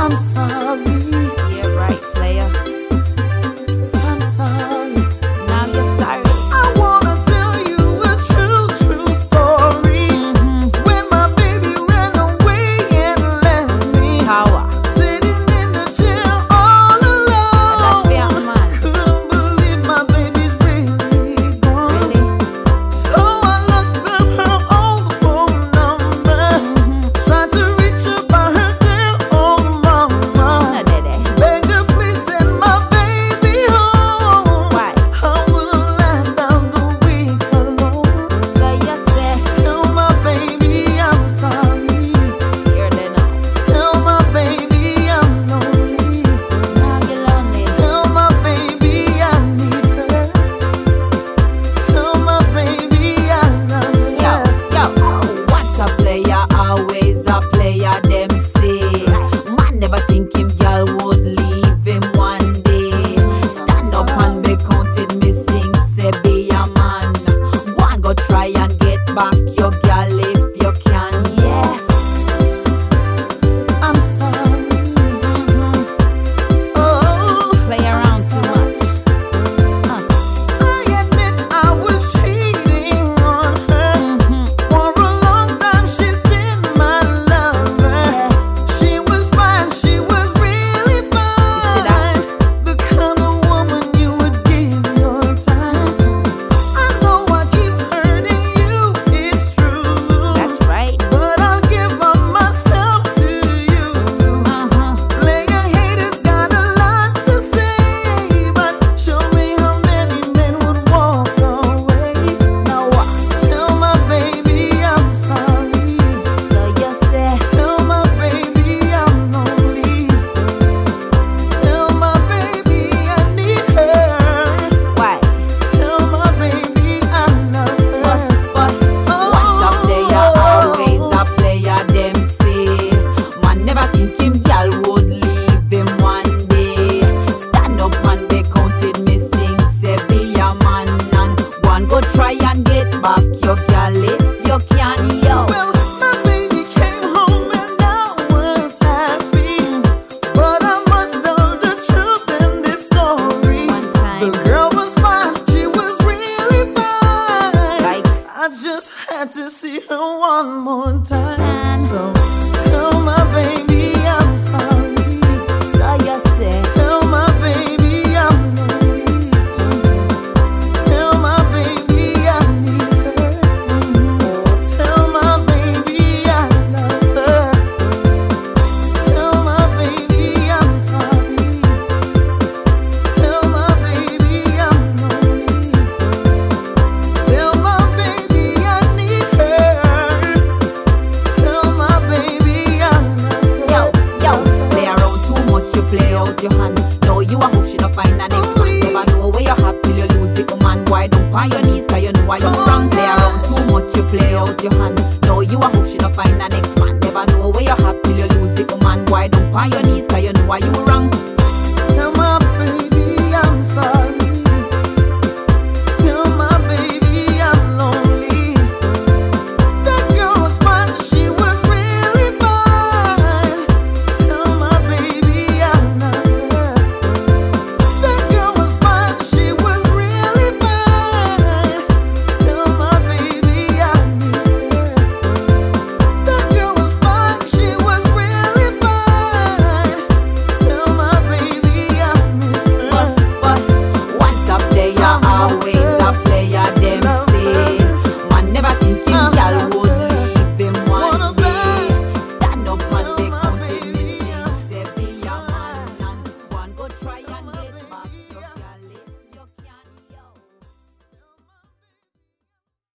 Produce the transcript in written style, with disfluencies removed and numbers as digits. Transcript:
I'm sorry. Yeah, right, player. I'm sorry. Now you're sorry. I wanna tell you a true story. When my baby ran away and left me, Power. sitting in the chair all alone. That's fair, man. Couldn't believe my baby's really gone. Really? So I looked up her old phone number, tried to reach her by her dear old mama. No, Dede. Begged her please send my baby home. Why? I wouldn't last out the week alone. So you say, Tell my baby I'm sorry. you're the now. Tell my baby I'm lonely. Now you're lonely. Tell my baby I need her. Tell my baby I love Yo, her. yo, once a player, always a player, them say. Man never think him girl would leave him one day. Stand up and be counted missing, say be a man. Go and go try and get back your girl if you can, yeah. I'm sorry. Oh, Play around too much. I admit I was cheating on her. For a long time she's been my lover. She was fine, she was really fine. The kind of woman you would give your time. I know I keep hurting you, it's true. That's right. But I'll give up myself to you. Player haters got a lot to say, but show me how many men would walk away. Now what? Tell my baby I'm sorry. So you say, Tell my baby I'm lonely. Tell my baby I need her. why? Tell my baby I love her. But once a player, always a player, them say. Man never think him girl would leave him one day. Stand up and be counted missing, say be a man. And one go try and get back your girl if you can, yo. Well, my baby came home and I was happy, but I must tell the truth in this story. One time. The girl was fine, she was really fine. Like? I just had to see her one more time. And- So tell my baby I'm sorry. So you say, Tell my baby I'm lonely. Tell my baby I need her. Tell my baby I love her. Tell my baby I'm sorry. Tell my baby I'm lonely. Tell my baby I need her. Tell my baby I love yo, her. yo, play around too much, you play out your hand. Know you a hope she not find a next man. Never know where you have till you lose the woman. Why don't on your knees, cause you know why you wrong. Play around too much, you play out your hand. Know you a hope she not find a next man. Never know where you have till you lose the woman. Why don't on your knees, cause you know why you wrong.